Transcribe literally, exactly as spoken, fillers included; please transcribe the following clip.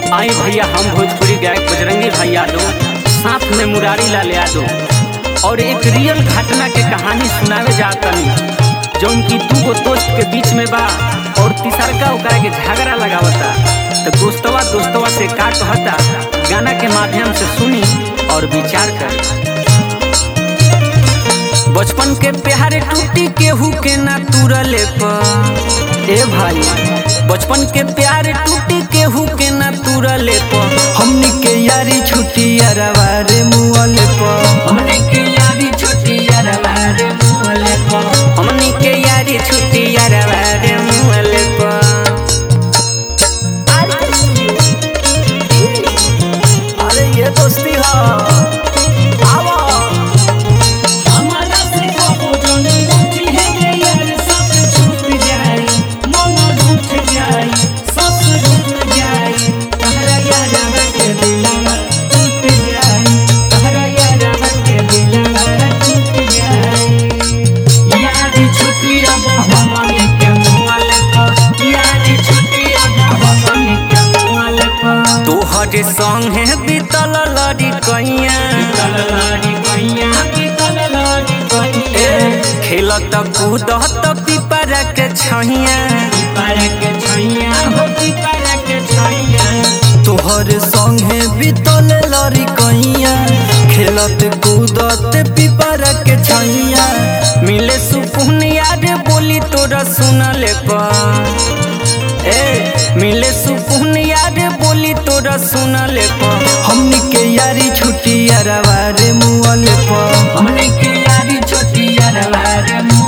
आई भैया हम भोजपुरी गायक बजरंगी भाई यादव साथ में मुरारी लाल यादव और एक रियल घटना के कहानी सुनावे जातनी जो उनकी दू गो दोस्त के बीच में बा और तीसरका ओकरा के झगड़ा लगावता। तो दोस्तवा दोस्तवा से का कहता गाना के माध्यम से सुनी और विचार करें। बचपन के प्यार टूटी केहू के ना तुरले पर ए भाई, बचपन के प्यार टूटी केहू के ना तुरले पर हमनी के यारी छुट्टी अरवारे मुअले पर हमनी के यारी छुट्टी अरवारे मुअले पर हमनी के यारी छुट्टी अरवारे मुअले पर। अरे ये दोस्ती है तोहरे संगे बीतल लड़ी कैया खेलत कूदत पिपरा के छैया तोहरे संगे बीतल लड़ी कैया खेलत कूदत पिपरा के छैया मिले सुकून यार बोली तोरा सुनले पर ए मिले सुकून यार बोली तोरा सुनले पर हमनी के यारी छुट्टी अरवारे मुअले पर हमनी के यारी छुट्टी अरवारे